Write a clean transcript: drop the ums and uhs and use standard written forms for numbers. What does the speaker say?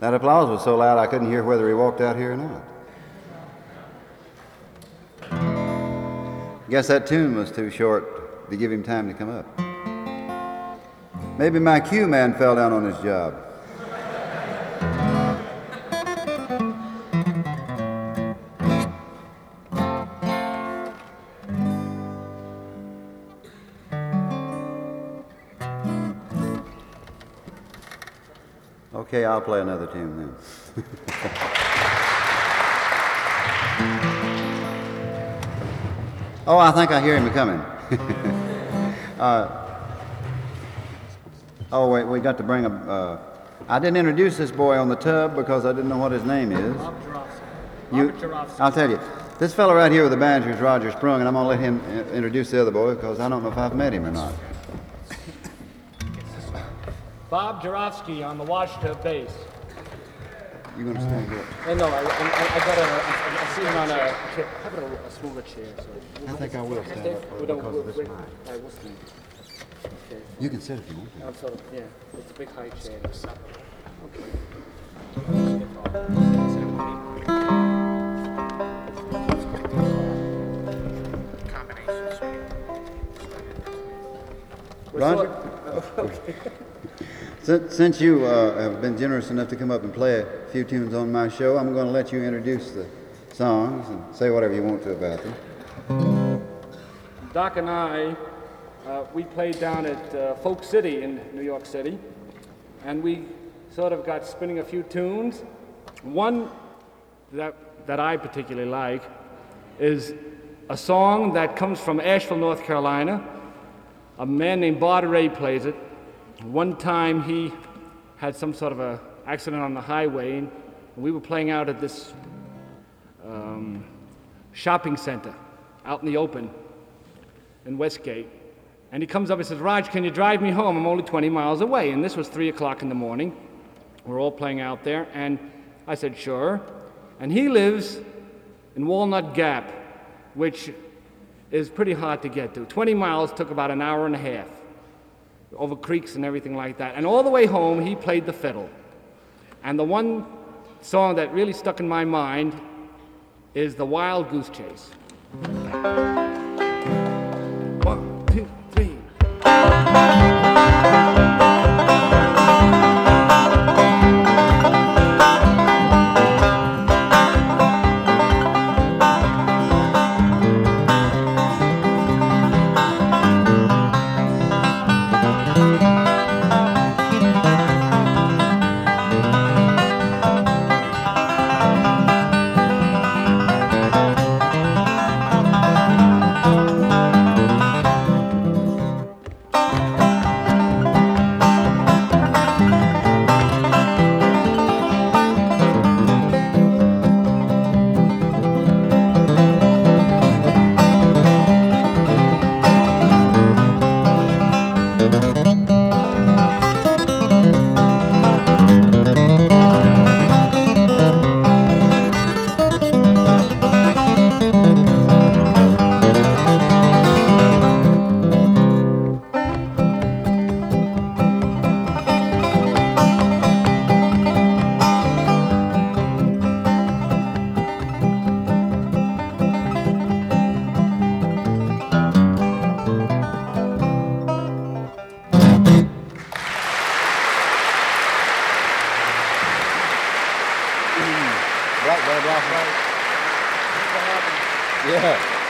That applause was so loud I couldn't hear whether he walked out here or not. Guess that tune was too short to give him time to come up. Maybe my cue man fell down on his job. Okay, I'll play another tune then. Oh, I think I hear him coming. Oh, wait, we got to bring a... I didn't introduce this boy on the tub because I didn't know what his name is. Bob Jarofsky. I'll tell you. This fellow right here with the banjo is Roger Sprung, and I'm going to let him introduce the other boy because I don't know if I've met him or not. Bob Jarofsky on the washtub bass. You going to stand up? No, I got a sitting on a chair. How about a smaller chair? So I think I will stand up because of this mic. I will stand. Okay. You can sit if you want to. I'm sort of, yeah. It's a big high chair. Okay. Roger? Okay. Since you have been generous enough to come up and play a few tunes on my show, I'm going to let you introduce the songs and say whatever you want to about them. Doc and I, we played down at Folk City in New York City, and we sort of got spinning a few tunes. One that I particularly like is a song that comes from Asheville, North Carolina. A man named Bart Ray plays it. One time he had some sort of a accident on the highway, and we were playing out at this shopping center out in the open in Westgate. And he comes up and says, "Raj, can you drive me home? I'm only 20 miles away." And this was 3 o'clock in the morning. We're all playing out there, and I said, "Sure." And he lives in Walnut Gap, which is pretty hard to get to. 20 miles took about an hour and a half, over creeks and everything like that. And all the way home, he played the fiddle. And the one song that really stuck in my mind is The Wild Goose Chase. 1, 2, 3. Yeah.